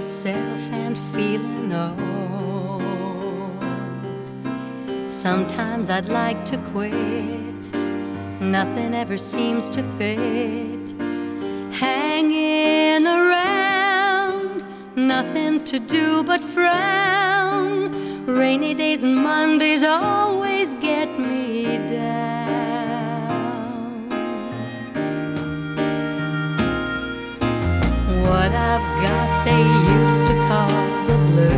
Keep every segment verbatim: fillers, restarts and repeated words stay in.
myself and feeling old. Sometimes I'd like to quit, nothing ever seems to fit. Hanging around, nothing to do but frown. Rainy days and Mondays always get me down. What I've got they used to call the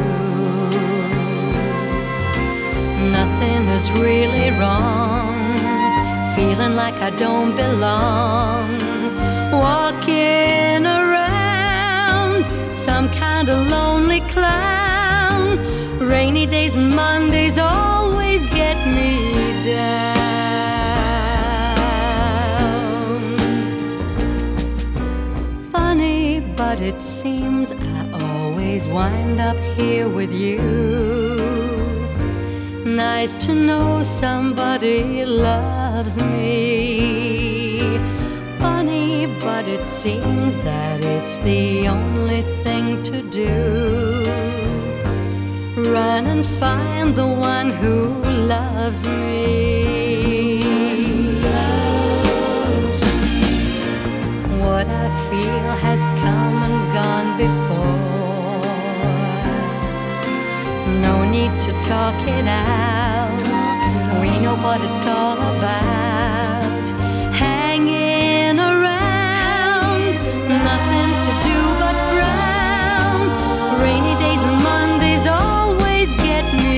blues. Nothing is really wrong, feeling like I don't belong. Walking around, some kind of lonely clown. Rainy days and Mondays always get me down. Funny, but it seems I always wind up here with you. Nice to know somebody loves me. Funny, but it seems that it's the only thing to do. Run and find the one who loves me. What I feel has come and gone before. No need to talk it out. We know what it's all about. Hanging around, nothing to do but frown. Rainy days and Mondays always get me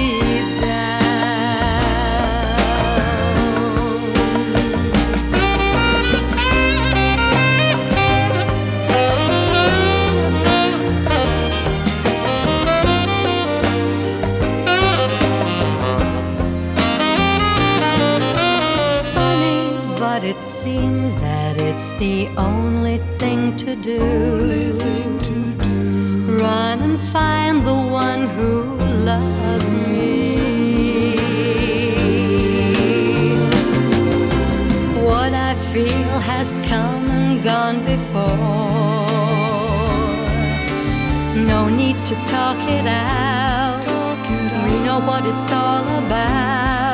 but it seems that it's the only thing to do. Run and find the one who loves me. What I feel has come and gone before. No need to talk it out. We know what it's all about.